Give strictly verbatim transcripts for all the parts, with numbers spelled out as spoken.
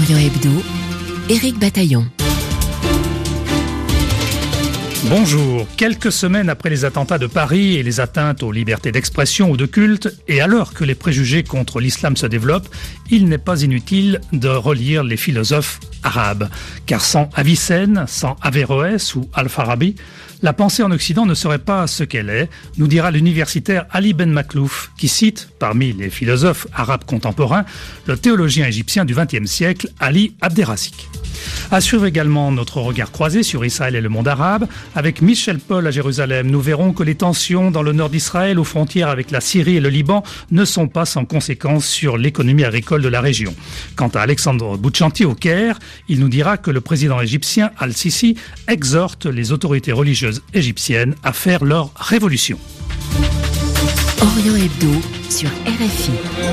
Orient Hebdo, Éric Bataillon. Bonjour. Quelques semaines après les attentats de Paris et les atteintes aux libertés d'expression ou de culte, et alors que les préjugés contre l'islam se développent, il n'est pas inutile de relire les philosophes arabes. Car sans Avicenne, sans Averroès ou Al-Farabi, la pensée en Occident ne serait pas ce qu'elle est, nous dira l'universitaire Ali Ben Makhlouf, qui cite, parmi les philosophes arabes contemporains, le théologien égyptien du vingtième siècle, Ali Abderrasik. À suivre également notre regard croisé sur Israël et le monde arabe. Avec Michel Paul à Jérusalem, nous verrons que les tensions dans le nord d'Israël, aux frontières avec la Syrie et le Liban, ne sont pas sans conséquences sur l'économie agricole de la région. Quant à Alexandre Bouchanti au Caire, il nous dira que le président égyptien Al-Sisi exhorte les autorités religieuses égyptiennes à faire leur révolution. Orient Hebdo sur R F I.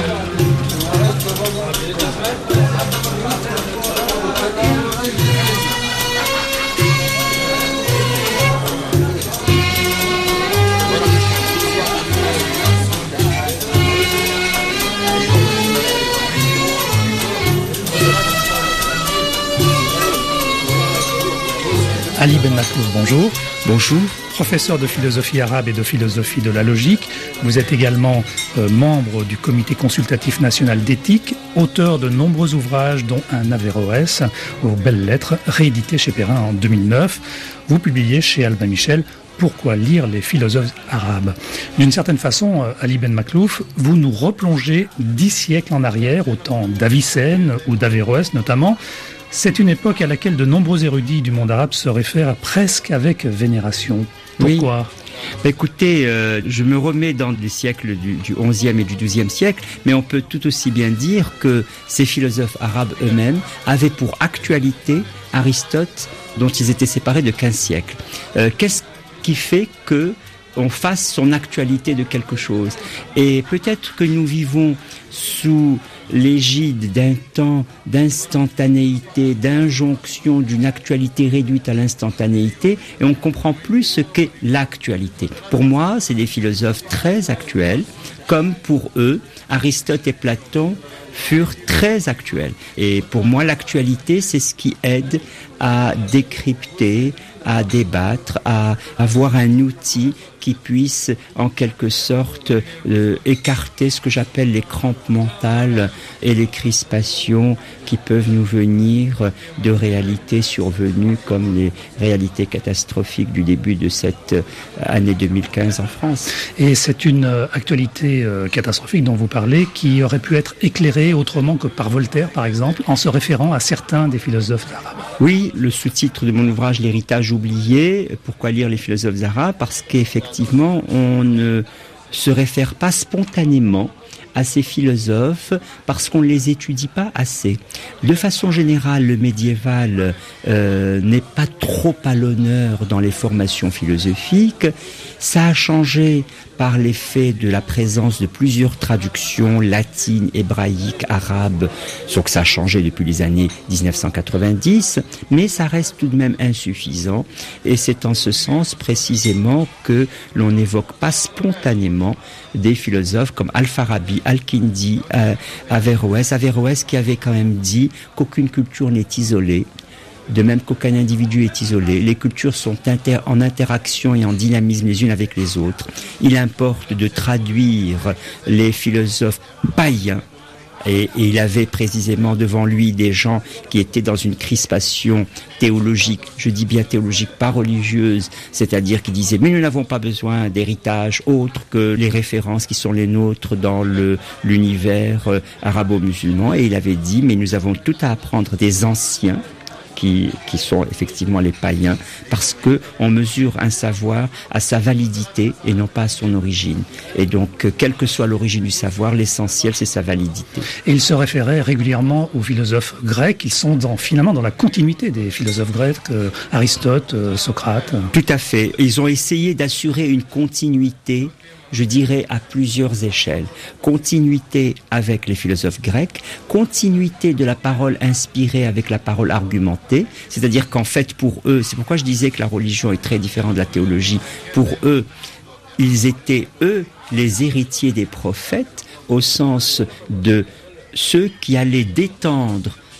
Ali Ben Makhlouf, bonjour. Bonjour. Professeur de philosophie arabe et de philosophie de la logique. Vous êtes également euh, membre du Comité consultatif national d'éthique, auteur de nombreux ouvrages, dont un Averroès, aux belles lettres, réédité chez Perrin en deux mille neuf. Vous publiez chez Albin Michel « Pourquoi lire les philosophes arabes ?» D'une certaine façon, Ali Ben Makhlouf, vous nous replongez dix siècles en arrière, au temps d'Avicenne ou d'Averroès notamment. C'est une époque à laquelle de nombreux érudits du monde arabe se réfèrent presque avec vénération. Pourquoi ? Oui. Bah écoutez, euh, je me remets dans les siècles du, du onzième et du douzième siècle, mais on peut tout aussi bien dire que ces philosophes arabes eux-mêmes avaient pour actualité Aristote, dont ils étaient séparés de quinze siècles. Euh, qu'est-ce qui fait que on fasse son actualité de quelque chose? Et peut-être que nous vivons sous l'égide d'un temps d'instantanéité, d'injonction, d'une actualité réduite à l'instantanéité, et on ne comprend plus ce qu'est l'actualité. Pour moi, c'est des philosophes très actuels, comme pour eux, Aristote et Platon furent très actuels. Et pour moi, l'actualité, c'est ce qui aide à décrypter, à débattre, à avoir un outil qui puisse en quelque sorte euh, écarter ce que j'appelle les crampes mentales et les crispations qui peuvent nous venir de réalités survenues comme les réalités catastrophiques du début de cette année deux mille quinze en France. Et c'est une actualité catastrophique dont vous parlez qui aurait pu être éclairée autrement que par Voltaire par exemple, en se référant à certains des philosophes arabes. Oui, le sous-titre de mon ouvrage « L'héritage oublié », pourquoi lire les philosophes arabes ? Parce qu'effectivement Effectivement, on ne se réfère pas spontanément à ces philosophes parce qu'on ne les étudie pas assez. De façon générale, le médiéval euh, n'est pas trop à l'honneur dans les formations philosophiques. Ça a changé par l'effet de la présence de plusieurs traductions latines, hébraïques, arabes, sauf que ça a changé depuis les années dix-neuf cent quatre-vingt-dix, mais ça reste tout de même insuffisant, et c'est en ce sens précisément que l'on n'évoque pas spontanément des philosophes comme Al-Farabi, Al-Kindi, euh, Averroès, Averroès qui avait quand même dit qu'aucune culture n'est isolée, de même qu'aucun individu est isolé. Les cultures sont inter- en interaction et en dynamisme les unes avec les autres. Il importe de traduire les philosophes païens. Et, et il avait précisément devant lui des gens qui étaient dans une crispation théologique, je dis bien théologique, pas religieuse, c'est-à-dire qui disaient mais nous n'avons pas besoin d'héritage autre que les références qui sont les nôtres dans le, l'univers euh, arabo-musulman. Et il avait dit mais nous avons tout à apprendre des anciens, Qui, qui sont effectivement les païens, parce que on mesure un savoir à sa validité et non pas à son origine. Et donc, quelle que soit l'origine du savoir, l'essentiel, c'est sa validité. Et il se référait régulièrement aux philosophes grecs. Ils sont dans, finalement dans la continuité des philosophes grecs, euh, Aristote, euh, Socrate. Tout à fait. Ils ont essayé d'assurer une continuité, je dirais, à plusieurs échelles. Continuité avec les philosophes grecs, continuité de la parole inspirée avec la parole argumentée, c'est-à-dire qu'en fait, pour eux, c'est pourquoi je disais que la religion est très différente de la théologie, pour eux, ils étaient, eux, les héritiers des prophètes, au sens de ceux qui allaient détendre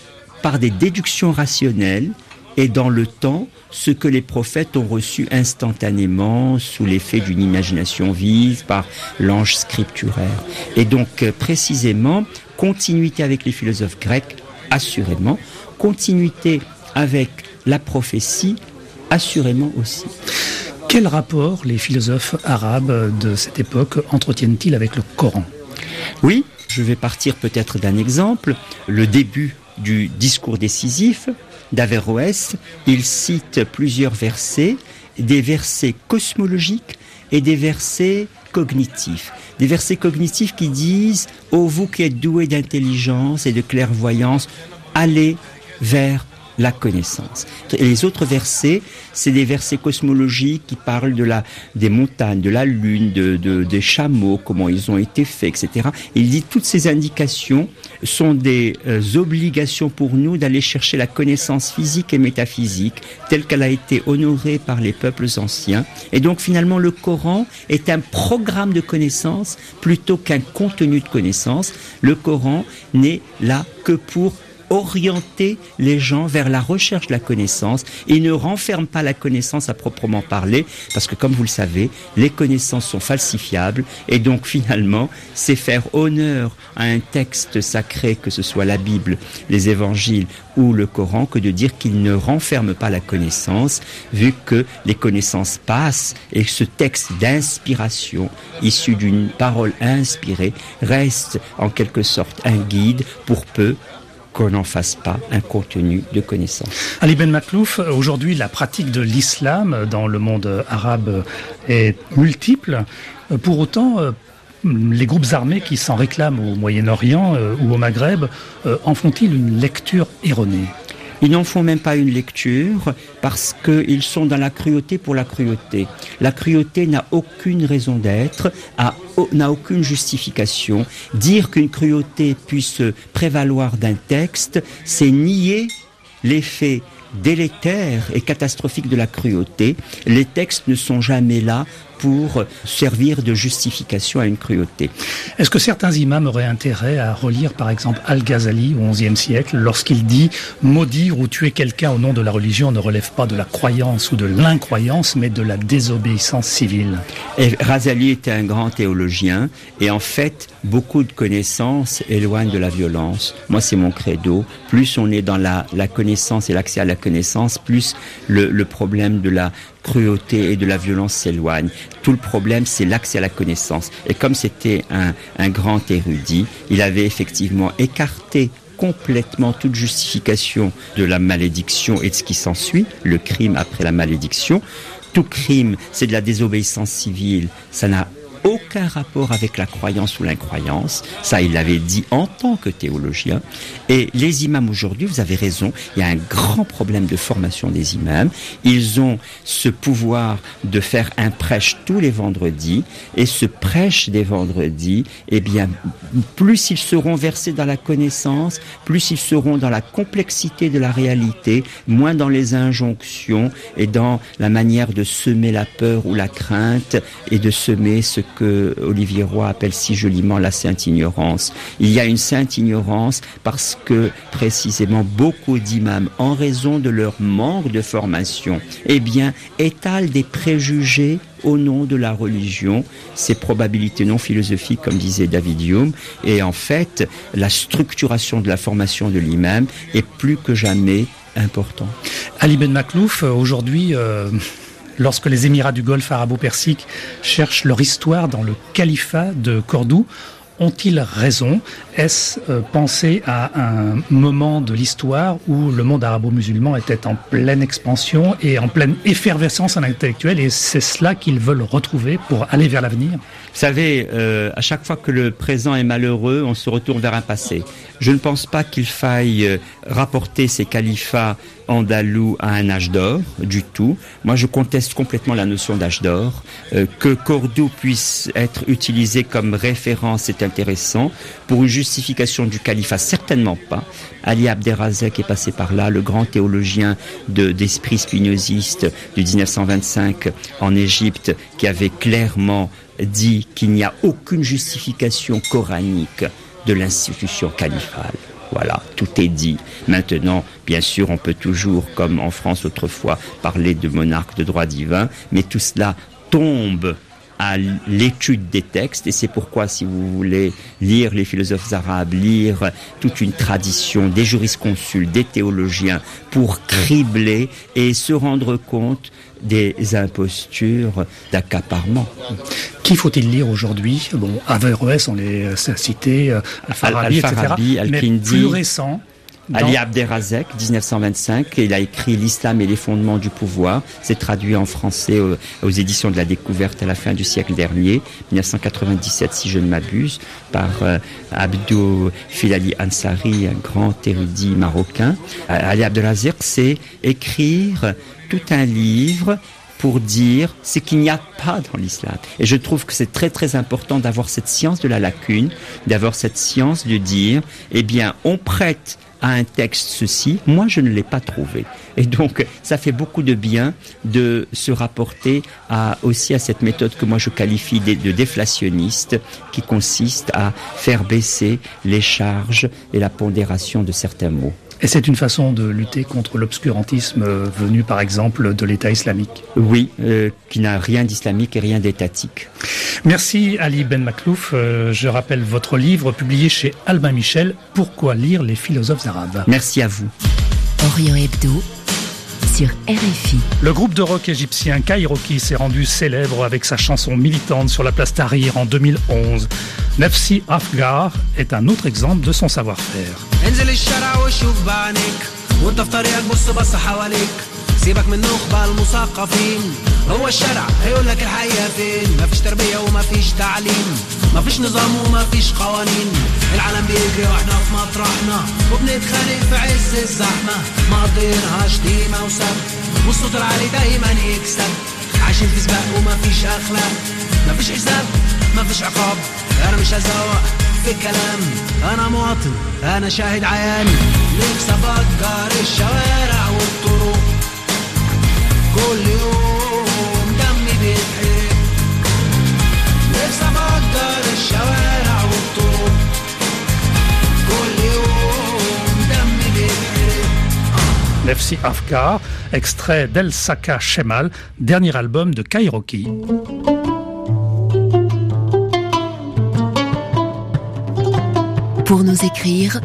par des déductions rationnelles et dans le temps ce que les prophètes ont reçu instantanément sous l'effet d'une imagination vive par l'ange scripturaire. Et donc précisément, continuité avec les philosophes grecs, assurément, continuité avec la prophétie, assurément aussi. Quel rapport les philosophes arabes de cette époque entretiennent-ils avec le Coran ? Oui, je vais partir peut-être d'un exemple. Le début du discours décisif d'Averroès, il cite plusieurs versets, des versets cosmologiques et des versets cognitifs. Des versets cognitifs qui disent « Ô vous qui êtes doués d'intelligence et de clairvoyance, allez vers la connaissance ». Et les autres versets, c'est des versets cosmologiques qui parlent de la, des montagnes, de la lune, de, de, des chameaux, comment ils ont été faits, et cetera. Il dit toutes ces indications sont des euh, obligations pour nous d'aller chercher la connaissance physique et métaphysique telle qu'elle a été honorée par les peuples anciens. Et donc finalement le Coran est un programme de connaissance plutôt qu'un contenu de connaissance. Le Coran n'est là que pour orienter les gens vers la recherche de la connaissance. Il ne renferme pas la connaissance à proprement parler, parce que comme vous le savez, les connaissances sont falsifiables, et donc finalement, c'est faire honneur à un texte sacré, que ce soit la Bible, les évangiles ou le Coran, que de dire qu'il ne renferme pas la connaissance, vu que les connaissances passent, et ce texte d'inspiration, issu d'une parole inspirée, reste en quelque sorte un guide pour peu qu'on n'en fasse pas un contenu de connaissance. Ali Ben Maklouf, aujourd'hui la pratique de l'islam dans le monde arabe est multiple. Pour autant, les groupes armés qui s'en réclament au Moyen-Orient ou au Maghreb en font-ils une lecture erronée ? Ils n'en font même pas une lecture parce qu'ils sont dans la cruauté pour la cruauté. La cruauté n'a aucune raison d'être, a, n'a aucune justification. Dire qu'une cruauté puisse prévaloir d'un texte, c'est nier l'effet délétère et catastrophique de la cruauté. Les textes ne sont jamais là pour servir de justification à une cruauté. Est-ce que certains imams auraient intérêt à relire par exemple Al-Ghazali au onzième siècle lorsqu'il dit « maudire ou tuer quelqu'un au nom de la religion ne relève pas de la croyance ou de l'incroyance, mais de la désobéissance civile ». Et Ghazali était un grand théologien et en fait, beaucoup de connaissances éloignent de la violence. Moi, c'est mon credo. Plus on est dans la, la connaissance et l'accès à la connaissance, plus le, le problème de la cruauté et de la violence s'éloigne. Tout le problème, c'est l'accès à la connaissance. Et comme c'était un, un grand érudit, il avait effectivement écarté complètement toute justification de la malédiction et de ce qui s'ensuit, le crime après la malédiction. Tout crime, c'est de la désobéissance civile. Ça n'a aucun rapport avec la croyance ou l'incroyance. Ça, il l'avait dit en tant que théologien. Et les imams aujourd'hui, vous avez raison, il y a un grand problème de formation des imams. Ils ont ce pouvoir de faire un prêche tous les vendredis. Et ce prêche des vendredis, eh bien, plus ils seront versés dans la connaissance, plus ils seront dans la complexité de la réalité, moins dans les injonctions et dans la manière de semer la peur ou la crainte et de semer ce que Olivier Roy appelle si joliment la sainte ignorance. Il y a une sainte ignorance parce que précisément beaucoup d'imams, en raison de leur manque de formation, eh bien, étalent des préjugés au nom de la religion, ces probabilités non philosophiques, comme disait David Hume. Et en fait, la structuration de la formation de l'imam est plus que jamais importante. Ali Ben Maklouf, aujourd'hui... Euh... Lorsque les Émirats du Golfe arabo-persique cherchent leur histoire dans le califat de Cordoue, ont-ils raison ? Est-ce euh, penser à un moment de l'histoire où le monde arabo-musulman était en pleine expansion et en pleine effervescence intellectuelle, et c'est cela qu'ils veulent retrouver pour aller vers l'avenir ? Vous savez, euh, à chaque fois que le présent est malheureux, on se retourne vers un passé. Je ne pense pas qu'il faille euh, rapporter ces califats andalous à un âge d'or, du tout. Moi, je conteste complètement la notion d'âge d'or. Euh, que Cordoue puisse être utilisé comme référence, c'est intéressant. Pour une justification du califat, certainement pas. Ali Abderrazek est passé par là, le grand théologien de, d'esprit spinoziste du dix-neuf cent vingt-cinq en Égypte, qui avait clairement dit qu'il n'y a aucune justification coranique de l'institution califale. Voilà, tout est dit. Maintenant, bien sûr, on peut toujours, comme en France autrefois, parler de monarque de droit divin, mais tout cela tombe à l'étude des textes, et c'est pourquoi, si vous voulez lire les philosophes arabes, lire toute une tradition des jurisconsultes, des théologiens, pour cribler et se rendre compte des impostures d'accaparement. Qui faut-il lire aujourd'hui? Bon, Averroès, on les citait, Al-Farabi, Al- Al-Farabi, et cetera. Al-Kindi, mais plus récent. Dans... Ali Abderrazek, dix-neuf cent vingt-cinq, il a écrit L'Islam et les fondements du pouvoir. C'est traduit en français aux, aux éditions de la Découverte à la fin du siècle dernier, dix-neuf cent quatre-vingt-dix-sept si je ne m'abuse, par euh, Abdou Filali Ansari, un grand érudit marocain. Ali Abderrazek, c'est écrire tout un livre pour dire ce qu'il n'y a pas dans l'islam. Et je trouve que c'est très très important d'avoir cette science de la lacune, d'avoir cette science de dire, eh bien, on prête à un texte ceci, moi je ne l'ai pas trouvé. Et donc ça fait beaucoup de bien de se rapporter à, aussi à cette méthode que moi je qualifie de, de déflationniste, qui consiste à faire baisser les charges et la pondération de certains mots. Et c'est une façon de lutter contre l'obscurantisme venu par exemple de l'État islamique. Oui, euh, qui n'a rien d'islamique et rien d'étatique. Merci Ali Ben Maklouf. Euh, je rappelle votre livre publié chez Albin Michel, Pourquoi lire les philosophes arabes. Merci à vous. Orient Hebdo sur R F I. Le groupe de rock égyptien Kairoki s'est rendu célèbre avec sa chanson militante sur la place Tahrir en deux mille onze. Nefsi Afgar est un autre exemple de son savoir-faire. سيبك من نخبة المثقفين هو الشارع هيقول لك الحقيقة فين مفيش تربية ومفيش تعليم مفيش نظام ومفيش قوانين العالم بيجري واحنا في مطرحنا وبنتخانق في عز الزحمة مقضينها شتيمة وسب والصوت العالي دايما يكسب عايشين في سباق ومفيش أخلاق مفيش حساب مفيش عقاب أنا مش هزوق في الكلام أنا مواطن أنا شاهد عيان نفسي أفجر الشوارع والطرق كل يوم دمي بيتحرق نفسي أفجر الشوارع والطرق كل يوم دمي بيتحرق Nefsi Afgar, extrait d'El Saka Shemal, dernier album de Kairoki. Pour nous écrire,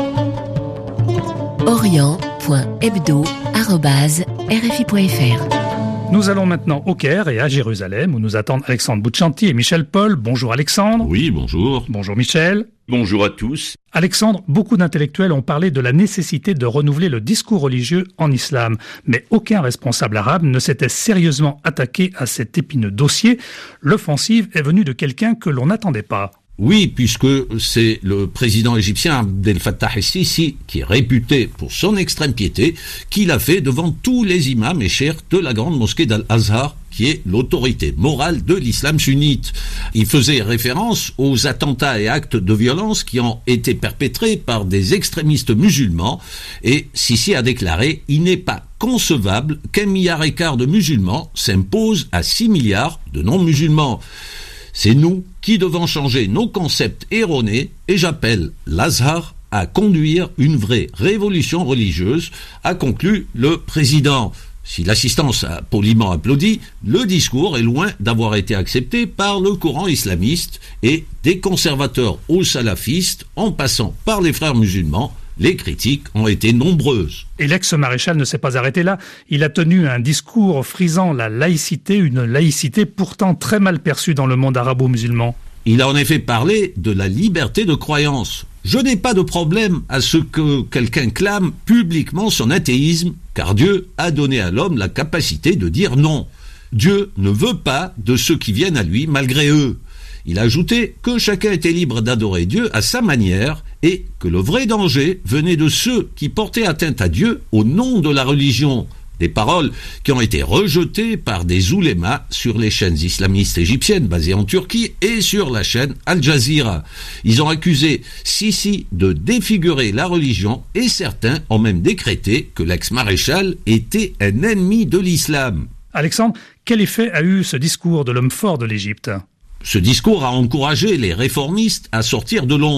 orient point hebdo arobase r f i point f r. Nous allons maintenant au Caire et à Jérusalem où nous attendent Alexandre Bouchanti et Michel Paul. Bonjour Alexandre. Oui, bonjour. Bonjour Michel. Bonjour à tous. Alexandre, beaucoup d'intellectuels ont parlé de la nécessité de renouveler le discours religieux en islam, mais aucun responsable arabe ne s'était sérieusement attaqué à cet épineux dossier. L'offensive est venue de quelqu'un que l'on n'attendait pas. Oui, puisque c'est le président égyptien Abdel Fattah el-Sisi, qui est réputé pour son extrême piété, qui l'a fait devant tous les imams et cheikhs de la grande mosquée d'Al-Azhar, qui est l'autorité morale de l'islam sunnite. Il faisait référence aux attentats et actes de violence qui ont été perpétrés par des extrémistes musulmans, et Sisi a déclaré « Il n'est pas concevable qu'un milliard et quart de musulmans s'impose à six milliards de non-musulmans. » C'est nous qui devons changer nos concepts erronés et j'appelle l'Azhar à conduire une vraie révolution religieuse, a conclu le président. Si l'assistance a poliment applaudi, le discours est loin d'avoir été accepté par le courant islamiste et des conservateurs aux salafistes, en passant par les frères musulmans. Les critiques ont été nombreuses. Et l'ex-maréchal ne s'est pas arrêté là. Il a tenu un discours frisant la laïcité, une laïcité pourtant très mal perçue dans le monde arabo-musulman. Il a en effet parlé de la liberté de croyance. Je n'ai pas de problème à ce que quelqu'un clame publiquement son athéisme, car Dieu a donné à l'homme la capacité de dire non. Dieu ne veut pas de ceux qui viennent à lui malgré eux. Il a ajouté que chacun était libre d'adorer Dieu à sa manière et que le vrai danger venait de ceux qui portaient atteinte à Dieu au nom de la religion. Des paroles qui ont été rejetées par des oulémas sur les chaînes islamistes égyptiennes basées en Turquie et sur la chaîne Al Jazeera. Ils ont accusé Sisi de défigurer la religion et certains ont même décrété que l'ex-maréchal était un ennemi de l'islam. Alexandre, quel effet a eu ce discours de l'homme fort de l'Égypte ? Ce discours a encouragé les réformistes à sortir de l'ombre.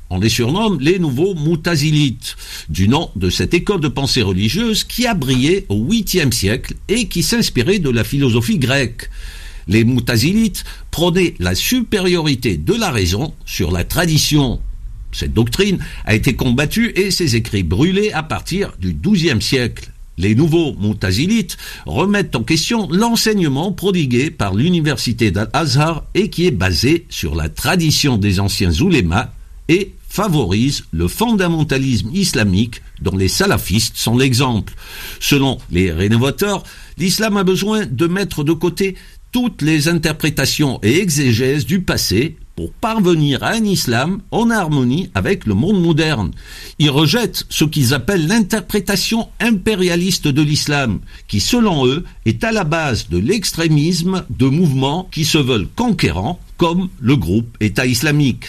On les surnomme les nouveaux Moutazilites, du nom de cette école de pensée religieuse qui a brillé au huitième siècle et qui s'inspirait de la philosophie grecque. Les Moutazilites prônaient la supériorité de la raison sur la tradition. Cette doctrine a été combattue et ses écrits brûlés à partir du douzième siècle. Les nouveaux Moutazilites remettent en question l'enseignement prodigué par l'université d'Al-Azhar et qui est basé sur la tradition des anciens oulémas et favorise le fondamentalisme islamique dont les salafistes sont l'exemple. Selon les rénovateurs, l'islam a besoin de mettre de côté toutes les interprétations et exégèses du passé pour parvenir à un islam en harmonie avec le monde moderne. Ils rejettent ce qu'ils appellent l'interprétation impérialiste de l'islam, qui selon eux est à la base de l'extrémisme de mouvements qui se veulent conquérants, comme le groupe État islamique.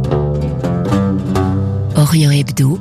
Orient Hebdo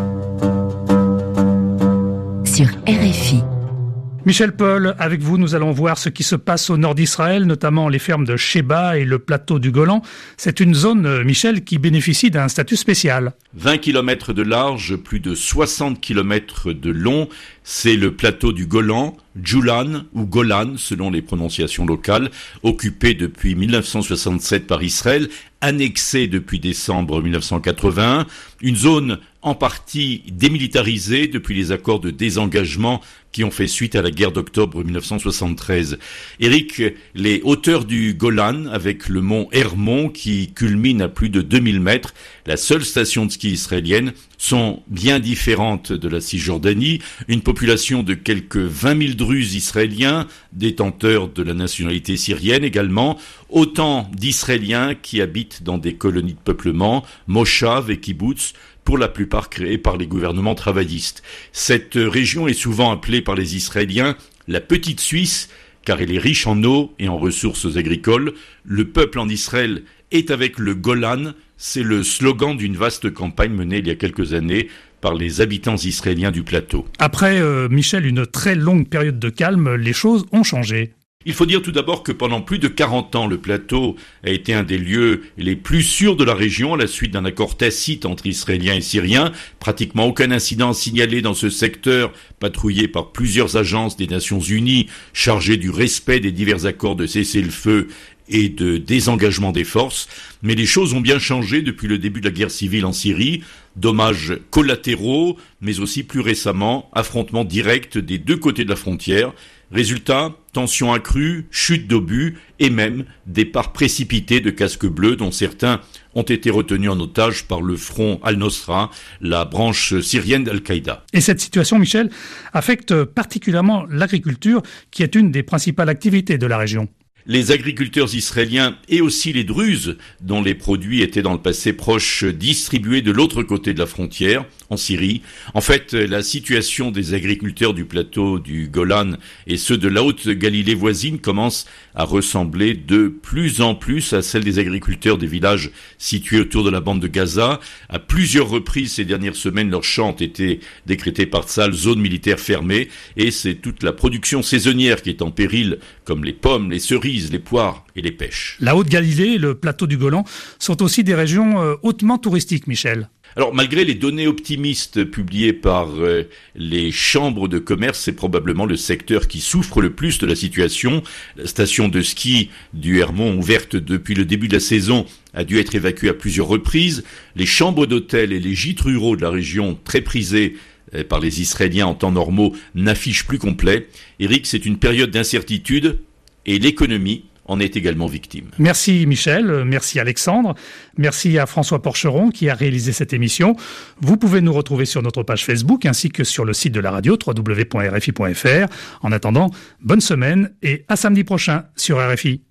sur R F I. Michel Paul, avec vous, nous allons voir ce qui se passe au nord d'Israël, notamment les fermes de Sheba et le plateau du Golan. C'est une zone, Michel, qui bénéficie d'un statut spécial. vingt kilomètres de large, plus de soixante kilomètres de long, c'est le plateau du Golan, Julan ou Golan selon les prononciations locales, occupé depuis mille neuf cent soixante-sept par Israël, annexé depuis décembre mille neuf cent quatre-vingt-un, une zone en partie démilitarisée depuis les accords de désengagement qui ont fait suite à la guerre d'octobre mille neuf cent soixante-treize. Eric, les hauteurs du Golan, avec le mont Hermon qui culmine à plus de deux mille mètres, la seule station de ski israélienne, sont bien différentes de la Cisjordanie, une population de quelques vingt mille Druzes israéliens, détenteurs de la nationalité syrienne également, autant d'Israéliens qui habitent dans des colonies de peuplement, moshav et kibbutz, pour la plupart créés par les gouvernements travaillistes. Cette région est souvent appelée par les Israéliens la petite Suisse, car elle est riche en eau et en ressources agricoles. Le peuple en Israël est avec le Golan, c'est le slogan d'une vaste campagne menée il y a quelques années par les habitants israéliens du plateau. Après, euh, Michel, une très longue période de calme, les choses ont changé. Il faut dire tout d'abord que pendant plus de quarante ans, le plateau a été un des lieux les plus sûrs de la région à la suite d'un accord tacite entre Israéliens et Syriens. Pratiquement aucun incident signalé dans ce secteur, patrouillé par plusieurs agences des Nations Unies chargées du respect des divers accords de cessez-le-feu et de désengagement des forces. Mais les choses ont bien changé depuis le début de la guerre civile en Syrie. Dommages collatéraux, mais aussi plus récemment, affrontements directs des deux côtés de la frontière. Résultat, tensions accrues, chute d'obus et même départ précipité de casques bleus dont certains ont été retenus en otage par le front Al-Nosra, la branche syrienne d'Al-Qaïda. Et cette situation, Michel, affecte particulièrement l'agriculture qui est une des principales activités de la région. Les agriculteurs israéliens et aussi les Druzes, dont les produits étaient dans le passé proche distribués de l'autre côté de la frontière, en Syrie. En fait, la situation des agriculteurs du plateau du Golan et ceux de la Haute-Galilée voisine commencent à ressembler de plus en plus à celle des agriculteurs des villages situés autour de la bande de Gaza. À plusieurs reprises ces dernières semaines, leurs champs ont été décrétés par Tzahal zone militaire fermée et c'est toute la production saisonnière qui est en péril, comme les pommes, les cerises, les poires et les pêches. La Haute-Galilée et le plateau du Golan sont aussi des régions euh, hautement touristiques, Michel. Alors, malgré les données optimistes publiées par euh, les chambres de commerce, c'est probablement le secteur qui souffre le plus de la situation. La station de ski du Hermon, ouverte depuis le début de la saison, a dû être évacuée à plusieurs reprises. Les chambres d'hôtel et les gîtes ruraux de la région, très prisés euh, par les Israéliens en temps normaux, n'affichent plus complet. Eric, c'est une période d'incertitude et l'économie en est également victime. Merci Michel, merci Alexandre, merci à François Porcheron qui a réalisé cette émission. Vous pouvez nous retrouver sur notre page Facebook ainsi que sur le site de la radio w w w point r f i point f r. En attendant, bonne semaine et à samedi prochain sur R F I.